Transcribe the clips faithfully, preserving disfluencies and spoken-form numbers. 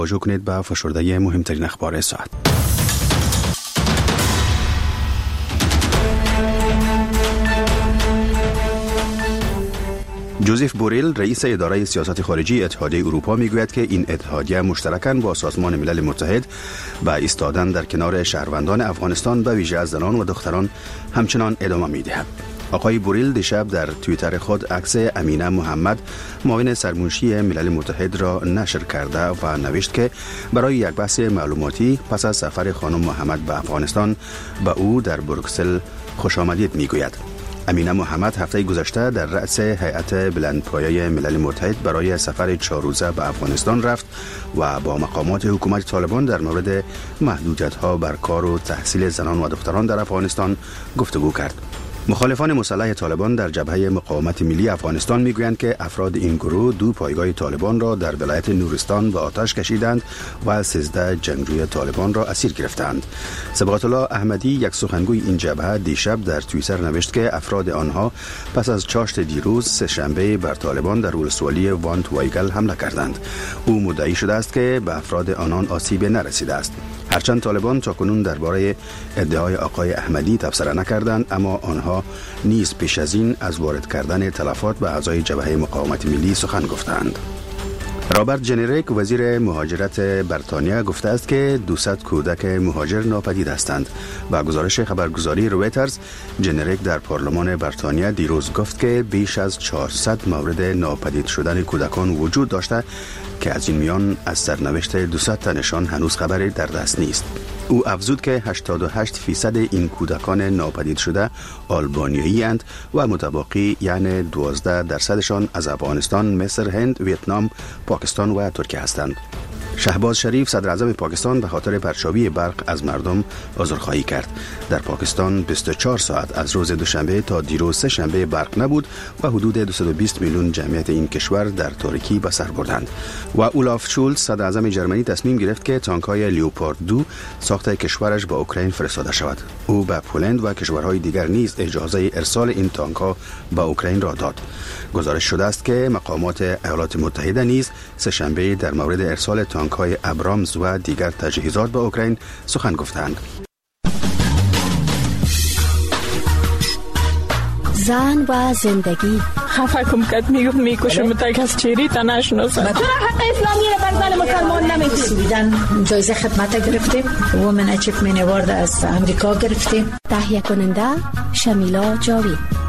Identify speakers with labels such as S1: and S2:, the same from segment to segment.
S1: توجه کنید به فشرده مهمترین اخبار ساعت. جوزف بوریل رئیس اداره سیاست خارجی اتحادیه اروپا میگوید که این اتحادیه مشترکاً با سازمان ملل متحد به ایستادن در کنار شهروندان افغانستان به ویژه از زنان و دختران همچنان ادامه میدهد. آقای بوریل دیشب در توییتر خود عکس امینه محمد معاون سرمنشی ملل متحد را نشر کرده و نوشت که برای یک بحث معلوماتی پس از سفر خانم محمد به افغانستان به او در بروکسل خوش آمدید میگوید. امینه محمد هفته گذشته در رأس هیئت بلندپایه ملل متحد برای سفر چهار روزه به افغانستان رفت و با مقامات حکومت طالبان در مورد محدودیت‌ها بر کار و تحصیل زنان و دختران در افغانستان گفتگو کرد. مخالفان مسلح طالبان در جبهه مقاومت ملی افغانستان میگویند که افراد این گروه دو پایگاه طالبان را در ولایت نورستان به آتش کشیدند و سیزده جنگجوی طالبان را اسیر گرفتند. صبغت الله احمدی، یک سخنگوی این جبهه، دیشب در توییتر نوشت که افراد آنها پس از چاشت دیروز سه‌شنبه بر طالبان در ولسوالی وانت وایگل حمله کردند. او مدعی شده است که به افراد آنان آسیب نرسیده است. هرچند طالبان تاکنون درباره ادعای آقای احمدی تبصره نکردند، اما آنها نیز پیش از این از وارد کردن تلفات به اعضای جبهه مقاومت ملی سخن گفتند. رابرت جنریک، وزیر مهاجرت بریتانیا، گفته است که دویست کودک مهاجر ناپدید هستند. با گزارش خبرگزاری رویترز، جنریک در پارلمان بریتانیا دیروز گفت که بیش از چهارصد مورد ناپدید شدن کودکان وجود داشته که از این میان از سرنوشت دویست تنشان هنوز خبری در دست نیست. او افزود که هشتاد و هشت درصد این کودکان ناپدید شده آلبانیایی اند و متبقی یعنی دوازده درصدشان از افغانستان، مصر، هند، ویتنام، پاکستان و ترکیه هستند. شهباز شریف، صدر اعظم پاکستان، به خاطر پرچاوی برق از مردم عذرخواهی کرد. در پاکستان بیست و چهار ساعت از روز دوشنبه تا دیروز سه شنبه برق نبود و حدود دویست و بیست میلیون جمعیت این کشور در تاریکی به سر بردند. و اولاف شولز، صدر اعظم جرمنی، تصمیم گرفت که تانک‌های لیوپارد دو ساخت کشورش به اوکراین فرستاده شود. او به پولند و کشورهای دیگر نیز اجازه ارسال این تانک‌ها به اوکراین را داد. گزارش شده است که مقامات ایالات متحده نیز سه شنبه در مورد ارسال تانک‌های ابرامز و دیگر تجهیزات به اوکراین سخن گفتند.
S2: زن و زندگی.
S3: خفه کم کت میگفت میکشم تا کس چیری تا نشناسم.
S4: چرا حق اسلامی رو بر زن مسلمان نمیتونیدن؟ جایزه خدمت گرفتیم، وومن اچیومنت اوارد از امریکا گرفتیم.
S2: تهیه کننده شمیلا جاوید.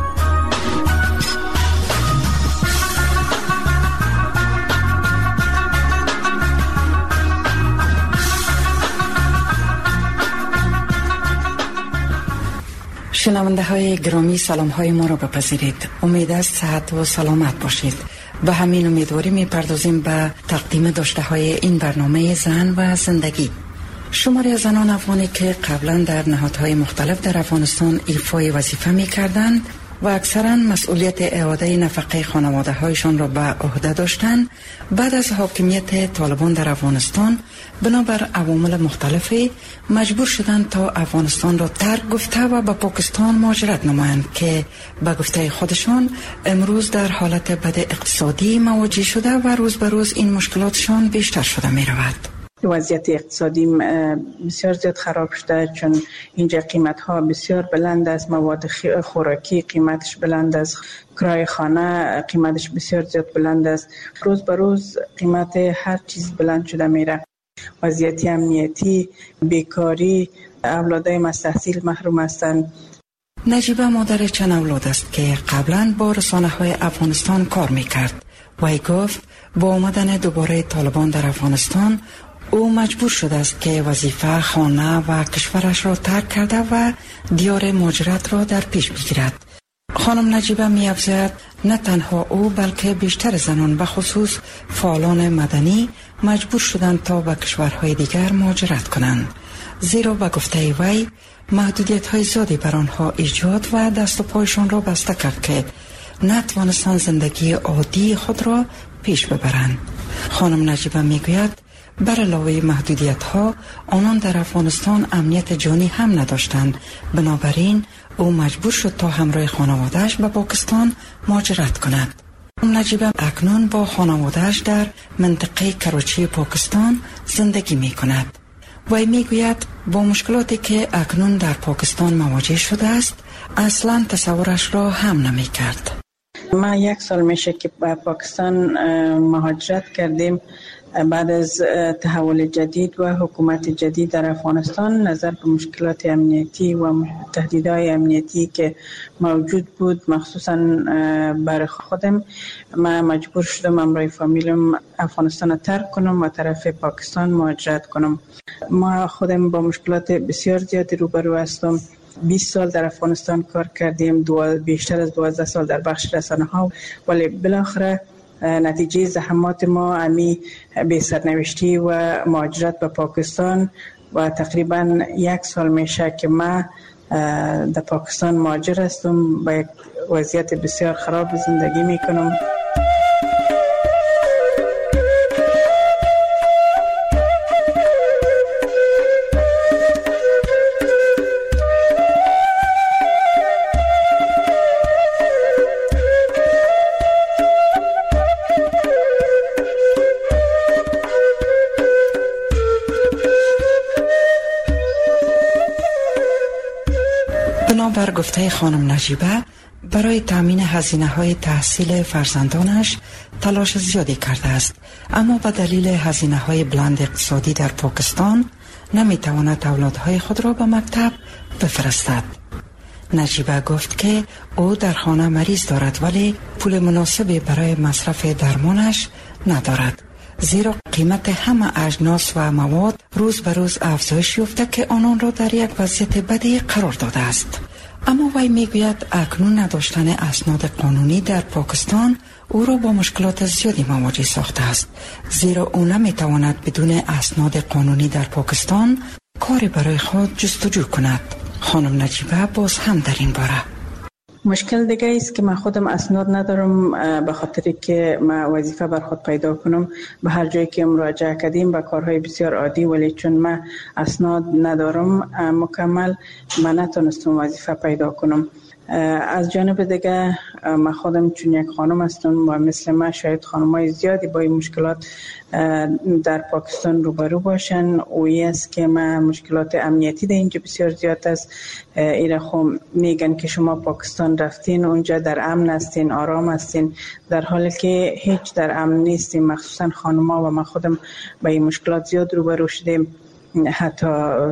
S5: شنونده های گرامی، سلام های ما را بپذیرید. امید است صحت و سلامت باشید. به همین امیدواری می پردازیم به تقدیم داشته های این برنامه زن و زندگی. شماری از زنان افغانی که قبلا در نهادهای مختلف در افغانستان ایفای وظیفه می کردند و اکثرا مسئولیت اعاده نفقه خانواده هایشان را به عهده داشتند، بعد از حاکمیت طالبان در افغانستان بنابر عوامل مختلفی مجبور شدند تا افغانستان را ترک گفته و به پاکستان مهاجرت نمایند که به گفته خودشان امروز در حالت بد اقتصادی مواجه شده و روز به روز این مشکلاتشان بیشتر شده می رود.
S6: وضعیت اقتصادی بسیار زیاد خراب شده، چون اینجا قیمت ها بسیار بلند است، مواد خوراکی قیمتش بلند است، کرایه خانه قیمتش بسیار زیاد بلند است. روز به روز قیمت هر چیز بلند شده میره. وضعیت امنیتی، بیکاری، اولادای مستحصیل محروم هستند.
S5: نجیبه مادر چند اولاد است که قبلا با رسانه های افغانستان کار میکرد. وی گفت با آمدن دوباره طالبان در افغانستان او مجبور شده است که وظیفه، خانه و کشورش را ترک کرده و دیار مهاجرت را در پیش بگیرد. خانم نجیبه می افزاید نه تنها او بلکه بیشتر زنان به خصوص فعالان مدنی مجبور شدند تا به کشورهای دیگر مهاجرت کنند، زیرا به گفته وی محدودیت های زیادی بر آنها ایجاد و دست و پایشان را بسته کرد که نتوانستند زندگی عادی خود را پیش ببرند. خانم نجیبه می گوید بر علاوه محدودیت ها آنان در افغانستان امنیت جانی هم نداشتند، بنابراین او مجبور شد تا همراه خانواده‌اش به پاکستان مهاجرت کند. نجیبه اکنون با خانواده‌اش در منطقه کراچی پاکستان زندگی می کند. وی می گوید با مشکلاتی که اکنون در پاکستان مواجه شده است اصلا تصورش را هم نمی کرد.
S6: ما یک سال میشه که به پاکستان مهاجرت کردیم بعد از تحول جدید و حکومت جدید در افغانستان. نظر به مشکلات امنیتی و تهدیدهای امنیتی که موجود بود مخصوصا برای خودم، ما مجبور شدم امروی فامیلم افغانستان را ترک کنم و طرف پاکستان مهاجرت کنم. ما خودم با مشکلات بسیار زیادی روبرو هستم. بیست سال در افغانستان کار کردیم، دو بیشتر از دوازده سال در بخش رسانه ها، ولی بالاخره نتیجه زحمات ما امی به سرنوشتی و مهاجرت به پاکستان و تقریبا یک سال میشه که ما در پاکستان مهاجر هستم. با یک وضعیت بسیار خراب زندگی میکنم.
S5: بر گفته خانم نجیبه برای تامین هزینه های تحصیل فرزندانش تلاش زیادی کرده است، اما به دلیل هزینه های بلند اقتصادی در پاکستان نمی تواند اولادهای خود را به مکتب بفرستد. نجیبه گفت که او در خانه مریض دارد ولی پول مناسبی برای مصرف درمانش ندارد، زیرا قیمت همه اجناس و مواد روز به روز افزایش یافته که آنان را در یک وضعیت بدی قرار داده است. اما وی میگوید اکنون نداشتن اسناد قانونی در پاکستان او را با مشکلات زیادی مواجه ساخته است، زیرا او نمیتواند بدون اسناد قانونی در پاکستان کاری برای خود جستجو کند. خانم نجیبه باز هم در این باره
S6: مشکل دیگه است که من خودم اسناد ندارم، به خاطر که من وظیفه بر خود پیدا کنم به هر جایی که مراجعه کردیم به کارهای بسیار عادی، ولی چون من اسناد ندارم مکمل من نتونستم وظیفه پیدا کنم. از جانب دیگه من خودم چون یک خانم هستم و مثل من شاید خانمای زیادی با این مشکلات در پاکستان روبرو باشن. اویی است که من مشکلات امنیتی در اینجا بسیار زیاد است. ایره خب میگن که شما پاکستان رفتین اونجا در امن هستین، آرام هستین، در حالی که هیچ در امن نیستیم. مخصوصا خانم‌ها و من خودم با این مشکلات زیاد روبرو شدیم. حتی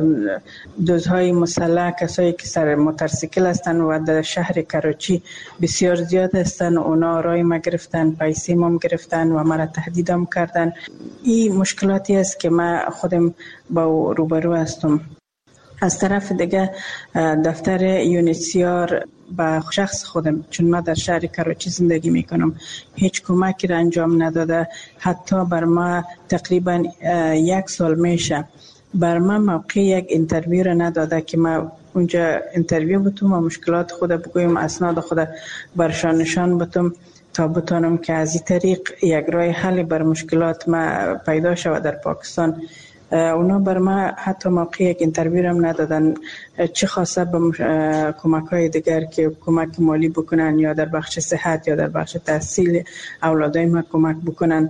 S6: دزدهای مسلح، کسایی که سر موتورسیکل هستن و در شهر کراچی بسیار زیاد هستن، اونا رای ما گرفتن، پیسه ما گرفتن و مرا تهدیدم کردن. این مشکلاتی است که من خودم با روبرو هستم. از طرف دیگه دفتر یونیسیار با شخص خودم، چون من در شهر کراچی زندگی میکنم، هیچ کمکی را انجام نداده. حتی بر ما تقریبا یک سال میشه بر من موقع یک اینترویو را نداده که ما اونجا اینترویو بتوم و مشکلات خود بگویم، اسناد خود برشان نشان بتوم تا بتونم که از این طریق یک راه حل بر مشکلات ما پیدا شود در پاکستان. اونا بر ما حتی موقع یک اینترویو هم ندادن، چه خاصه به کمک های دیگر که کمک مالی بکنن یا در بخش صحت یا در بخش تحصیل اولادای ما کمک بکنن.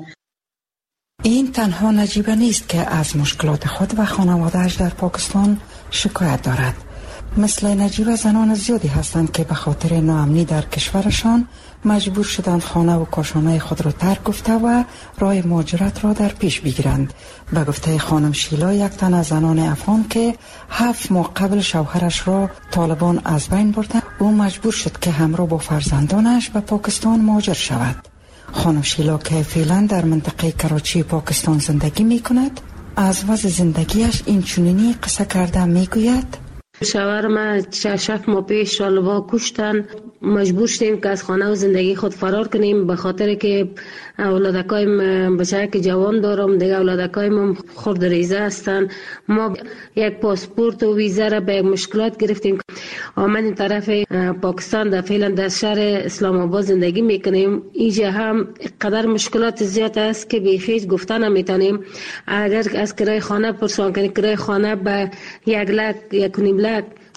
S5: این تنها نجیبه نیست که از مشکلات خود و خانواده‌اش در پاکستان شکایت دارد. مثل نجیبه زنان زیادی هستند که به خاطر ناامنی در کشورشان مجبور شدند خانه و کاشانه خود را ترک گفته و راه مهاجرت را در پیش بگیرند. به گفته خانم شیلا، یک تن از زنان افغان که هفت ماه قبل شوهرش را طالبان از بین بردند، او مجبور شد که همراه با فرزندانش به پاکستان مهاجر شود. خانم شیلا که فعلا در منطقه کراچی پاکستان زندگی می کند، از وضع زندگیش این چنینی قصه کرده می گوید:
S7: شوهر ما شش ماه پیش طالبان کشتن، مجبور شدیم که از خانه و زندگی خود فرار کنیم به خاطر که اولادکایم بچه که جوان دارم، دیگه اولادکایم خرد ریزه هستن. ما یک پاسپورت و ویزا را به مشکلات گرفتیم. آمدیم طرف پاکستان، در فعلا در شهر اسلام آباد زندگی میکنیم. اینجا هم قدر مشکلات زیاد است که بیخیج گفتن نمیتونیم. اگر از کرای خانه پرسان کنیم، کرای خانه به یک لک یک نیم لک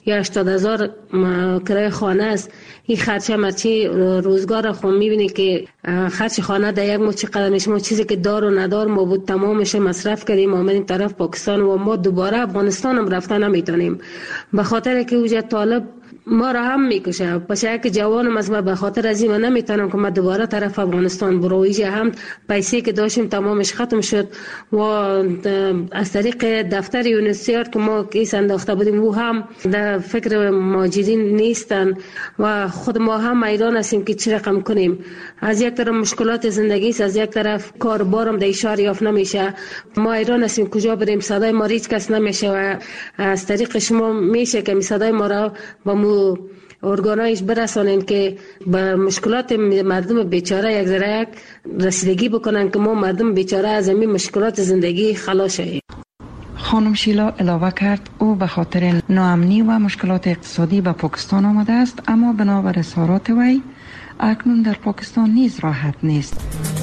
S7: یا هشتاد هزار کرایه خانه است. این خرچه مرچی روزگار خو میبینی که خرچ خانه در یک ماه چقدر میشه. ما چیزی که دار و ندار ما بود تمامش مصرف کردیم آمدیم طرف پاکستان و ما دوباره افغانستان هم رفتن نمیتونیم به خاطر که اوجه طالب ما را هم میکشه. پس یک جوانم از ما به خاطر از این من نمیتونم که ما دوباره طرف افغانستان برو. اینجا هم پیسه که داشتیم تمامش ختم شد و از طریق دفتر یونسیار که ما کیس انداخته بودیم او هم در فکر مهاجرین نیستن و خود ما هم ایران هستیم که چی رقم کنیم. از یک طرف مشکلات زندگی است، از یک طرف کاربارم در شهر یافت نمیشه. ما ایران هستیم کجا بریم؟ صدای ما هیچ کس نمیشه و از طریق شما میشه که صدای ما را با مو ارگانایش برسانین که به مشکلات مردم بیچاره یک ذره یک رسیدگی بکنن که ما مردم بیچاره از این مشکلات زندگی خلاص شیم.
S5: خانم شیلا علاوه کرد او به خاطر ناامنی و مشکلات اقتصادی به پاکستان آمده است، اما بنابر اظهارات وی اکنون در پاکستان نیز راحت نیست.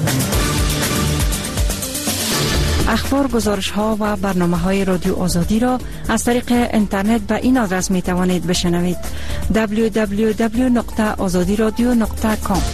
S5: اخبار، گزارش ها و برنامه های رادیو آزادی را از طریق اینترنت به این آدرس می توانید بشنوید: دبلیو دبلیو دبلیو نقطه آزادی رادیو نقطه کام.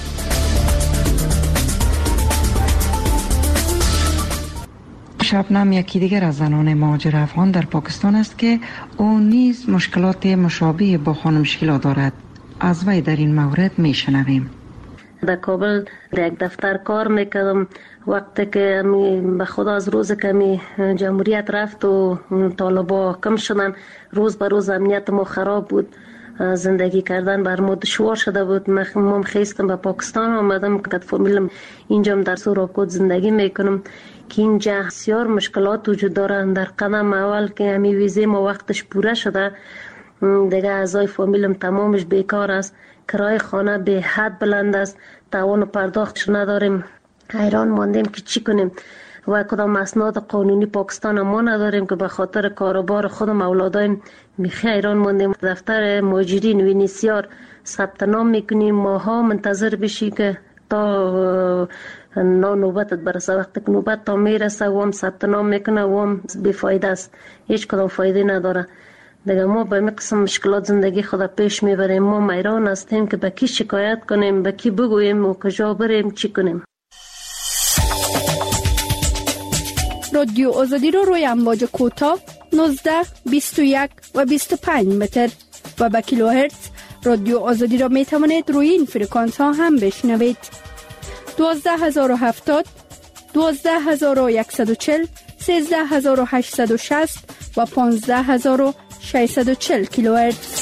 S5: شبنم یکی دیگر از زنان مهاجر افغان در پاکستان است که او نیز مشکلات مشابه با خانم شیلا دارد. از وی در این مورد می شنویم.
S7: در کابل در یک دفتر کار میکردم. وقتی که به خدا از روز که می جمهوریت رفت و طالبا کم شدن، روز به روز امنیت ما خراب بود، زندگی کردن بر ما دشوار شده بود. من خیستم به پاکستان آمدم که فامیلم اینجا در سوراکوت زندگی میکنم که اینجا بسیار مشکلات وجود دارن. در قدم اول که همی ویزه ما وقتش پوره شده، دیگه اعضای فامیلم تمامش بیکار است، کرایه خانه به حد بلند است، توان پرداختش نداریم. حیران ماندیم که چی کنیم و کدام اسناد قانونی پاکستان ما نداریم که به خاطر کاروبار خودم اولادایم میخی حیران ماندیم. دفتر مهاجرین وینیسیار ثبت نام میکنیم، ماها منتظر بشی که تا نا نوبتت برسه. وقتی که نوبت تا میرسه و هم ثبت نام میکنه و هم بیفایده است، هیچ کدام فایده نداره. دیگه ما به این قسم مشکلات زندگی خود پیش میبریم. ما میران هستیم که به کی شکایت کنیم، به کی بگوییم و کجا بریم، چی کنیم.
S8: رادیو آزادی رو روی امواج کوتاه نوزده، بیست و یک و بیست و پنج متر و با کیلوهرتز رادیو آزادی را می توانید روی این فرکانس ها هم بشنوید. دوازده هزار و هفتاد، دوازده هزار و صد و چهل، سیزده هزار و هشتصد و شصت و پانزده هزار و ششصد و چهل کیلوهرتز.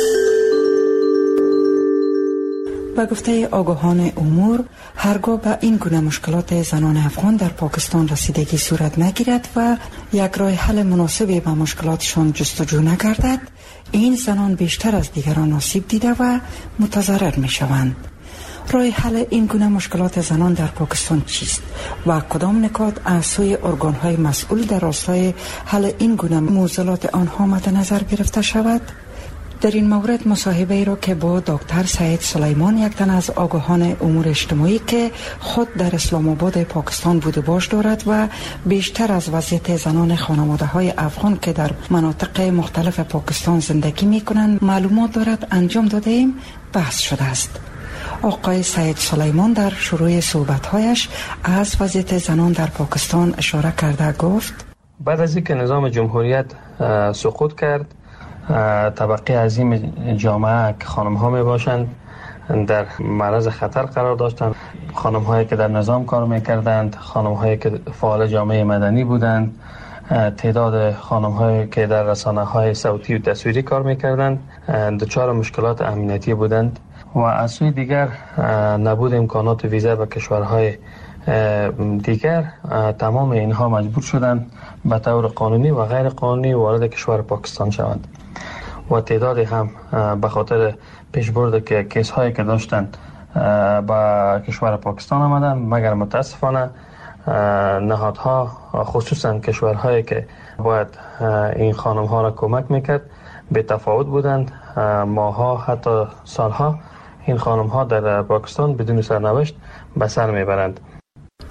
S5: به گفته آگاهان امور، هرگاه به این گونه مشکلات زنان افغان در پاکستان رسیدگی صورت نگیرد و یک راه حل مناسبی به مشکلاتشان جستجو نگردد، این زنان بیشتر از دیگران آسیب دیده و متضرر می شوند. راه حل این گونه مشکلات زنان در پاکستان چیست و کدام نکات از سوی ارگان‌های مسئول در راستای حل این گونه معضلات آنها مد نظر گرفته شود؟ در این مورد مصاحبه ای را که با دکتر سعید سلیمان، یک تن از آگاهان امور اجتماعی که خود در اسلام آباد پاکستان بود و باش دارد و بیشتر از وضعیت زنان خانواده های افغان که در مناطق مختلف پاکستان زندگی می کنند معلومات دارد، انجام داده ایم، بحث شده است. آقای سعید سلیمان در شروع صحبت‌هایش از وضعیت زنان در پاکستان اشاره کرده گفت:
S9: بعد از اینکه نظام جمهوریت سقوط کرد، طبقه عظیم جامعه که خانم ها می باشند در معرض خطر قرار داشتند. خانم هایی که در نظام کار می کردند، خانم هایی که فعال جامعه مدنی بودند، تعداد خانم هایی که در رسانه های صوتی و تصویری کار می کردند دچار مشکلات امنیتی بودند و از سوی دیگر نبود امکانات ویزا به کشورهای دیگر. تمام اینها مجبور شدند به طور قانونی و غیر قانونی وارد کشور پاکستان شوند و تعدادی هم به خاطر پیشبرد که کیس هایی که داشتند به کشور پاکستان آمدند، مگر متاسفانه نهادها خصوصا کشورهایی که باید این خانم ها را کمک میکرد به تفاوت بودند. ماها حتی سالها این خانم ها در پاکستان بدون سرنوشت به سر میبرند.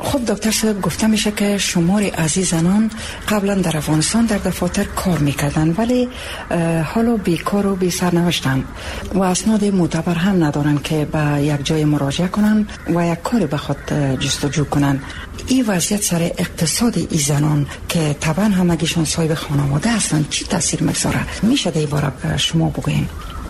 S5: خب دکتر صاحب، گفته میشه که شماری از این زنان قبلا در افغانستان در دفاتر کار میکردن ولی حالا بیکار و بی سرنوشتن و اسناد معتبر هم ندارن که به یک جای مراجعه کنن و یک کاری بخواد جستجو کنن. این وضعیت سر اقتصاد این زنان که طبعا همگیشون صاحب خانواده هستن چی تاثیر میگذاره؟ میشه در این باره شما بگوین؟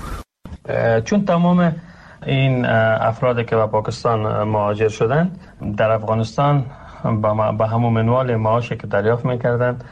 S9: چون تمام این افرادی که به پاکستان مهاجر شدند در افغانستان به همون منوال معاشی که دریافت میکردند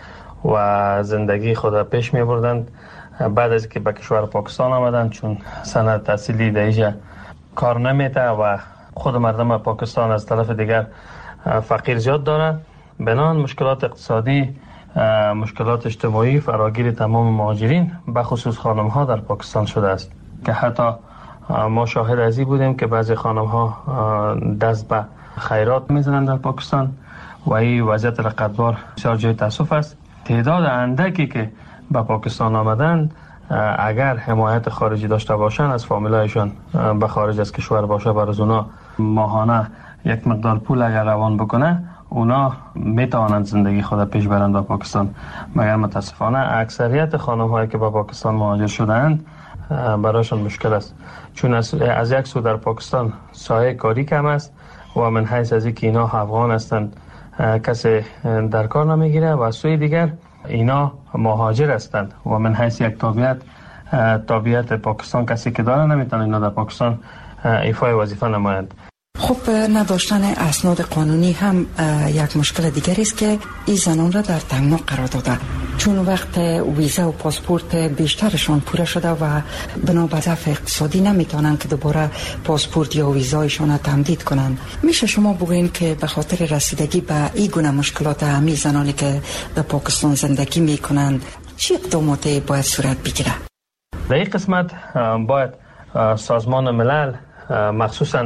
S9: و زندگی خود پیش میبردند، بعد از که به کشور پاکستان آمدند چون سند تحصیلی در اینجا کار نمیده و خود مردم پاکستان از طرف دیگر فقیر زیاد دارند، بنان مشکلات اقتصادی، مشکلات اجتماعی فراگیر تمام مهاجرین به خصوص خانم ها در پاکستان شده است که حتی ما شاهد از این بودیم که بعضی خانم ها دست به خیرات میزنند در پاکستان و این وضعیت رقتبار بسیار جای تاسف است. تعداد اندکی که به پاکستان آمدند اگر حمایت خارجی داشته باشند، از فامیلایشان به خارج از کشور باشه، بر از اونا ماهانه یک مقدار پول اگر روان بکنه، اونا میتوانند زندگی خود پیش برند به پاکستان. مگر متاسفانه اکثریت خانم هایی که به پاکستان مهاجر شدند برایشان مشکل است، چون از, از یک سو در پاکستان سایه کاری کم است و من حیث از اینکه اینا افغان هستند کسی در کار نمیگیره و از سوی دیگر اینا مهاجر هستند و من حیث یک تابعیت تابعیت پاکستان کسی که داره نمیتونه اینا در پاکستان ایفای وظیفه نمایند.
S5: خب نداشتن اسناد قانونی هم یک مشکل دیگری است که این زنان را در تنگنا قرار داده، چون وقت ویزا و پاسپورت بیشترشان پوره شده و بنا به ضعف اقتصادی نمیتونن که دوباره پاسپورت یا ویزایشان را تمدید کنن. میشه شما بگوین که به خاطر رسیدگی به این گونه مشکلات همین زنانی که در پاکستان زندگی میکنند چه اقداماتی باید صورت بگیره؟
S9: در این قسمت باید سازمان ملل مخصوصاً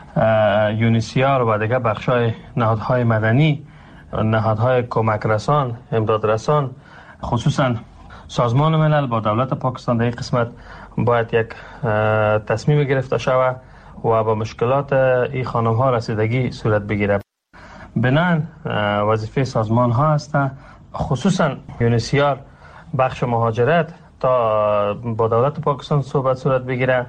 S9: یونیسیار و دیگر بخشای نهادهای مدنی، نهادهای کمک رسان، امداد رسان، خصوصا سازمان ملل با دولت پاکستان در این قسمت باید یک تصمیم گرفته شود و با مشکلات این خانم ها رسیدگی صورت بگیره. بنان وظیفه سازمان ها است، خصوصا یونیسیار بخش مهاجرت، تا با دولت پاکستان صحبت صورت بگیره،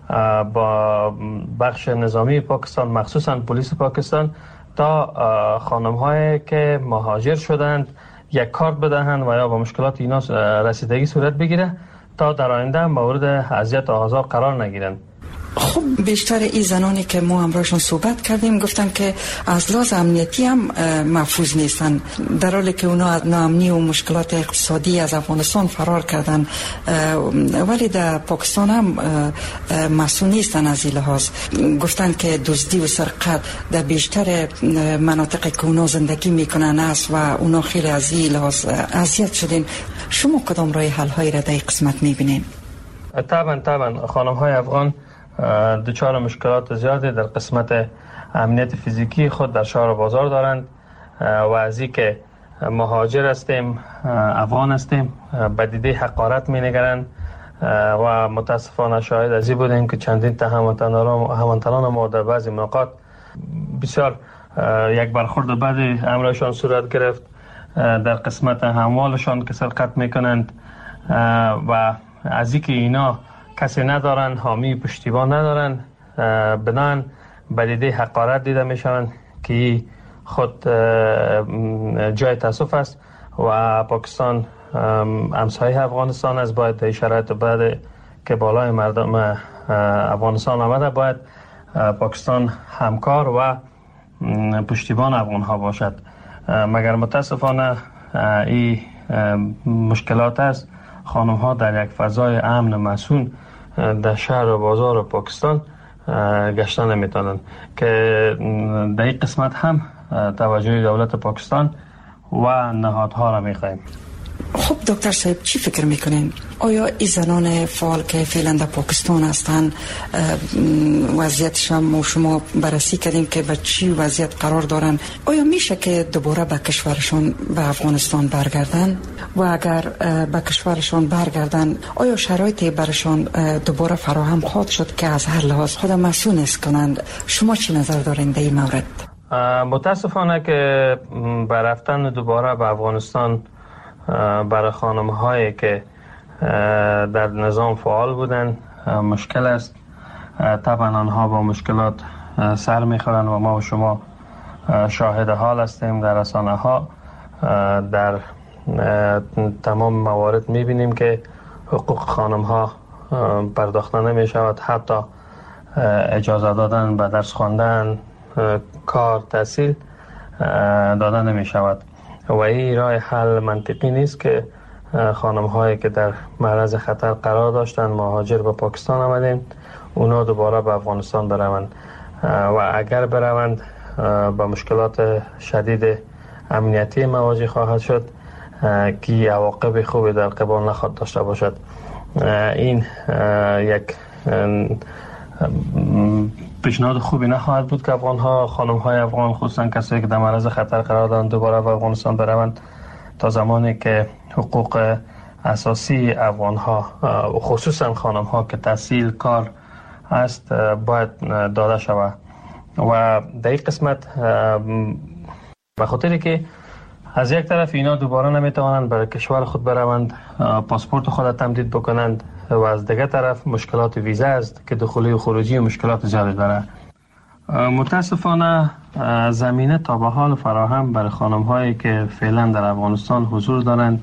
S9: با بخش نظامی پاکستان مخصوصا پلیس پاکستان، تا خانم هایی که مهاجر شدند یک کارت بدهند و یا با مشکلات اینا رسیدگی صورت بگیره تا در آینده مورد اذیت و آزار قرار نگیرند.
S5: خب بیشتر این زنانی که ما همراهشون صحبت کردیم گفتن که از لحاظ امنیتی هم محفوظ نیستن، در حالی که اونا از ناامنی و مشکلات اقتصادی از افغانستان فرار کردن، ولی در پاکستان هم مسئول نیستن از این لحاظ. گفتن که دزدی و سرقت در بیشتر مناطقی که اونا زندگی میکنن است و اونا خیلی از این لحاظ اذیت شدن. شما کدام راه حل هایی را در این قسمت میبینین؟
S9: طبعا طبعا خانم های افغان دچار مشکلات زیادی در قسمت امنیت فیزیکی خود در شهر و بازار دارند و از این که مهاجر هستیم، افغان هستیم، به دیده حقارت می نگرند و متاسفانه شاهد از این بودیم که چندین تا هموطنان ما در بعضی مواقع بسیار یک برخورد بعدی امرشان صورت گرفت در قسمت اموالشان که سرقت میکنند و از این که اینا کسی ندارن، حامی پشتیبان ندارن، بنان به دیده حقارت دیده میشوند که خود جای تاسف است و پاکستان همسایه افغانستان است. باید در شرایط بعد که بالای مردم افغانستان آمده باید پاکستان همکار و پشتیبان افغان ها باشد، مگر متاسفانه این مشکلات است. خانم ها در یک فضای امن مسئول در شهر و بازار پاکستان گشتن نمیتونن که در این قسمت هم توجه دولت پاکستان و نهادها را میخوایم.
S5: خب دکتر صاحب چی فکر میکنین؟ آیا این زنان فعال که فعلا در پاکستان هستن وضعیتشان ما شما بررسی کردیم که به چی وضعیت قرار دارن، آیا میشه که دوباره به کشورشان به افغانستان برگردن و اگر به کشورشان برگردن آیا شرایطی برشان دوباره فراهم خواهد شد که از هر لحاظ خود مسئول نیست کنند؟ شما چی نظر دارین در این مورد؟
S9: متاسفانه که به رفتن دوباره به افغانستان برای خانم هایی که در نظام فعال بودن مشکل است. طبعا آنها با مشکلات سر میخورن و ما و شما شاهد حال هستیم در رسانه ها. در تمام موارد میبینیم که حقوق خانم ها پرداخته نمی شود، حتی اجازه دادن به درس خواندن، کار، تحصیل دادن نمی شود و این راه حل منطقی نیست که خانم هایی که در معرض خطر قرار داشتن مهاجر به پاکستان آمدن اونا دوباره به افغانستان بروند و اگر بروند با مشکلات شدید امنیتی مواجه خواهد شد که عواقب خوبی در قبال نخواهد داشته باشد. این یک پیشنهاد خوبی نخواهد بود که افغان ها، خانم های افغان، خصوصا کسایی که در معرض خطر قرار دارند دوباره به افغانستان بروند تا زمانی که حقوق اساسی افغان ها خصوصا خانم ها که تحصیل، کار است باید داده شود. و در این قسمت به خاطری که از یک طرف اینا دوباره نمیتوانند برای کشور خود بروند، پاسپورت خود تمدید بکنند و از دیگر طرف مشکلات ویزا است که دخولی و خروجی و مشکلات زیادی داره. متاسفانه زمینه تا به حال فراهم برای خانم هایی که فعلا در افغانستان حضور دارند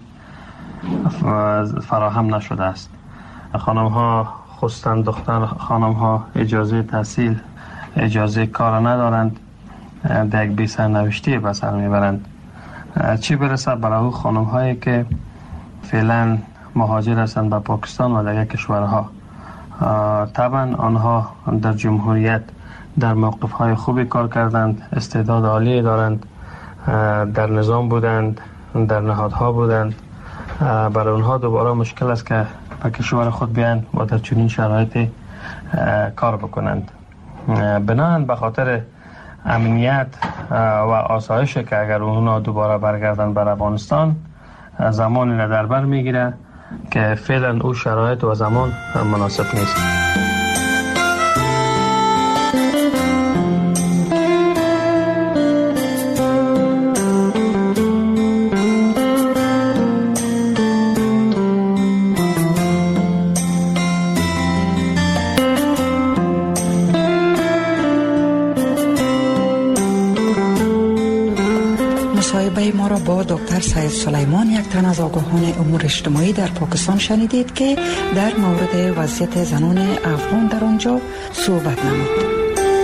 S9: فراهم نشده است. خانم ها خصوصا دختر خانم ها اجازه تحصیل، اجازه کار ندارند، در یک بی سرنوشتی به سر میبرند. چی برسه برای او خانم هایی که فعلا مهاجر هستند به پاکستان و دیگر کشورها. طبعا آنها در جمهوریت در موقف های خوبی کار کردند، استعداد عالی دارند، در نظام بودند، در نهادها بودند. برای آنها دوباره مشکل است که به کشور خود بیان و در چنین شرایطی کار بکنند. بنابراین به خاطر امنیت و آسایش که اگر اونها دوباره برگردن بر افغانستان زمانی را در بر میگیره که فعلا او شرایط و زمان مناسب نیست.
S5: مصاحبه ما را با دکتر سید سلیمان، یک تن از آگاهان امور اجتماعی در پاکستان شنیدید که در مورد وضعیت زنان افغان در آنجا صحبت نمود.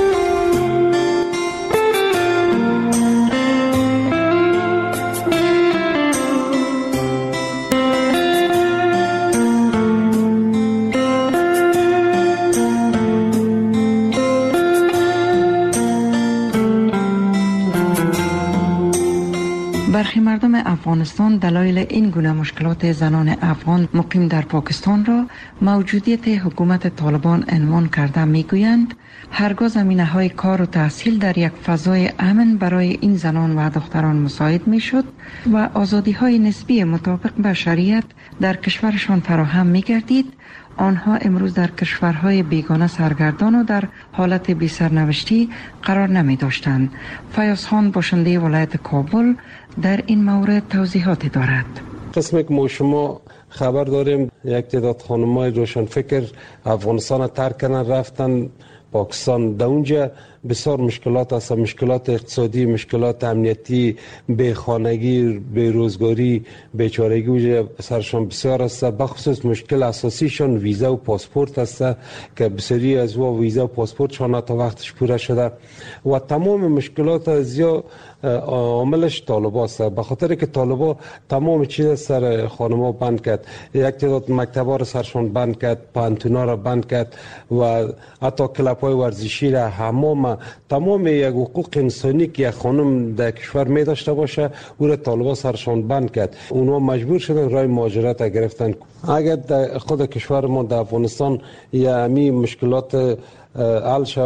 S5: برخی مردم افغانستان دلایل این گونه مشکلات زنان افغان مقیم در پاکستان را موجودیت حکومت طالبان عنوان کرده میگویند هرگاه زمینه‌های کار و تحصیل در یک فضای امن برای این زنان و دختران مساعد میشد و آزادی‌های نسبی مطابق با شریعت در کشورشان فراهم میگردید، آنها امروز در کشورهای بیگانه سرگردان و در حالت بی سرنوشتی قرار نمی داشتند. فیاض خان باشنده ولایت کابل در این مورد توضیحاتی دارد.
S10: قسمی که ما شما خبر داریم یک تعداد خانم‌های روشنفکر افغانستان ترک کردن رفتن پاکستان. در اونجا بسیار مشکلات است، مشکلات اقتصادی، مشکلات امنیتی، بیخانگی، بیروزگاری، بیچارگی اونجا سرشان بسیار است. بخصوص مشکل اساسیشان ویزا و پاسپورت است که بسیاری از و ویزا و پاسپورتشان تا وقتش پوره شده و تمام مشکلات زیاد عاملش طالبا است. به خاطر که طالبا تمام چیز سر خانم‌ها بند کرد، یک تعداد مکتب‌ها را سرشان بند کرد، پانتونا را بند کرد و حتی کلب‌های ورزشی را، حمام، تمام یک حقوق انسانی که یک خانم در کشور می داشته باشه او را طالبا سرشان بند کرد. اونها مجبور شدن راه مهاجرت گرفتن. اگر در خود کشور ما در افغانستان یا امی مشکلات حل شود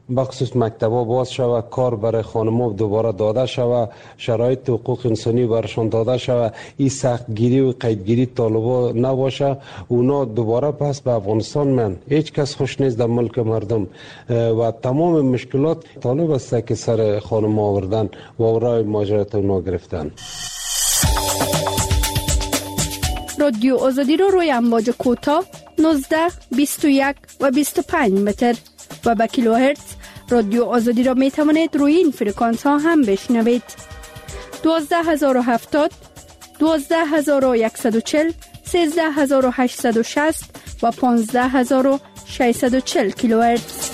S10: بخصوص مکتب‌ها باز شود، کار برای خانم‌ها دوباره داده شود، شرایط حقوق انسانی برشان داده شود، این سختگیری و قیدگیری طالبا نباشه، اونا دوباره پس به افغانستان من. هیچ کس خوش نیست در ملک مردم و تمام مشکلات طالب است که سر خانم‌ها آوردن و اورای ماجرات اونا گرفتن.
S8: رادیو آزادی رو روی امواج کوتاه نوزده، بیست و یک و بیست و پنج متر و با کیلوهرتز رادیو آزادی را می توانید روی این فرکانس ها هم بشنوید. دوازده هزار و هفتاد، دوازده هزار و صد و چهل، سیزده هزار و هشتصد و شصت و پانزده هزار و ششصد و چهل کیلوهرتز.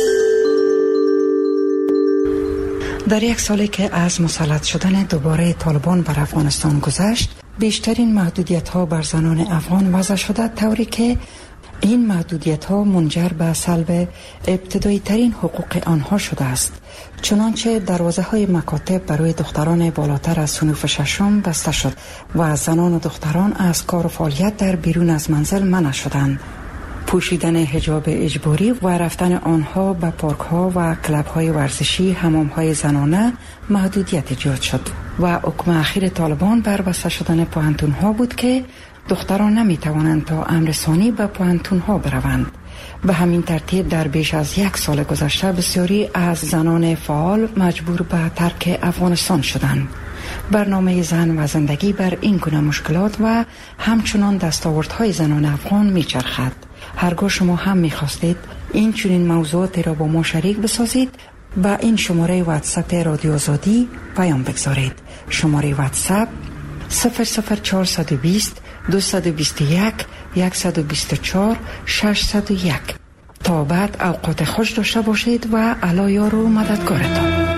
S5: در یک سالی که از مسلط شدن دوباره طالبان بر افغانستان گذشت، بیشترین محدودیت ها بر زنان افغان وضع شده، طوری که این محدودیت ها منجر به سلب ابتدایی ترین حقوق آنها شده است. چنانچه دروازه های مکاتب برای دختران بالاتر از صنوف ششم بسته شد و زنان و دختران از کار و فعالیت در بیرون از منزل منع شدند. پوشیدن حجاب اجباری و رفتن آنها به پارک ها و کلب های ورزشی، حمام های زنانه محدودیت ایجاد شد و حکم اخیر طالبان بر بسته شدن پوهنتون ها بود که دختران نمی توانند تا امر ثانی به پوهنتون ها بروند. به همین ترتیب در بیش از یک سال گذشته بسیاری از زنان فعال مجبور به ترک افغانستان شدند. برنامه زن و زندگی بر این گونه مشکلات و همچنان دستاوردهای زنان افغان می چرخد. هرگاه شما هم می خواستید این چنین موضوعاتی را با ما شریک بسازید، با این شماره واتساپ رادیو آزادی پیام بگذارید. شماره واتساپ صفر صفر چهارصد و بیست دویست و بیست و یک صد و بیست و چهار ششصد و یک. تا بعد اوقات خوش داشته باشید و الله یار و مددگارتان.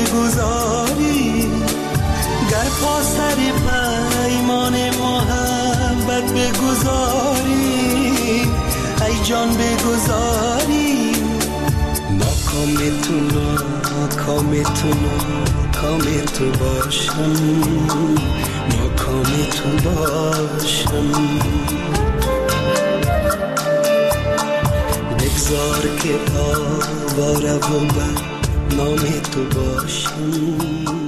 S11: بگذاری، گر پا سر پیمان محبت بگذاری، ای جان بگذاری. ناکام تو ناکام تو ناکام تو باشم، ناکام تو باشم. بگذار که آواره و بر نام تو باشم.